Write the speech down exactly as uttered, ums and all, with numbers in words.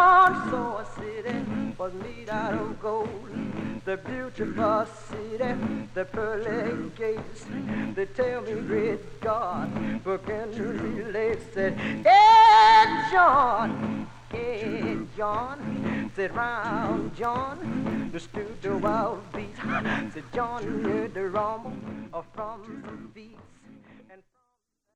John saw a city was made out of gold. The beautiful city, the pearly gates. They tell me, great God, what can you relate? Said, hey, John, hey, John. Said, round John, the stood the wild beast. Said, John, you heard the rumble from some beats.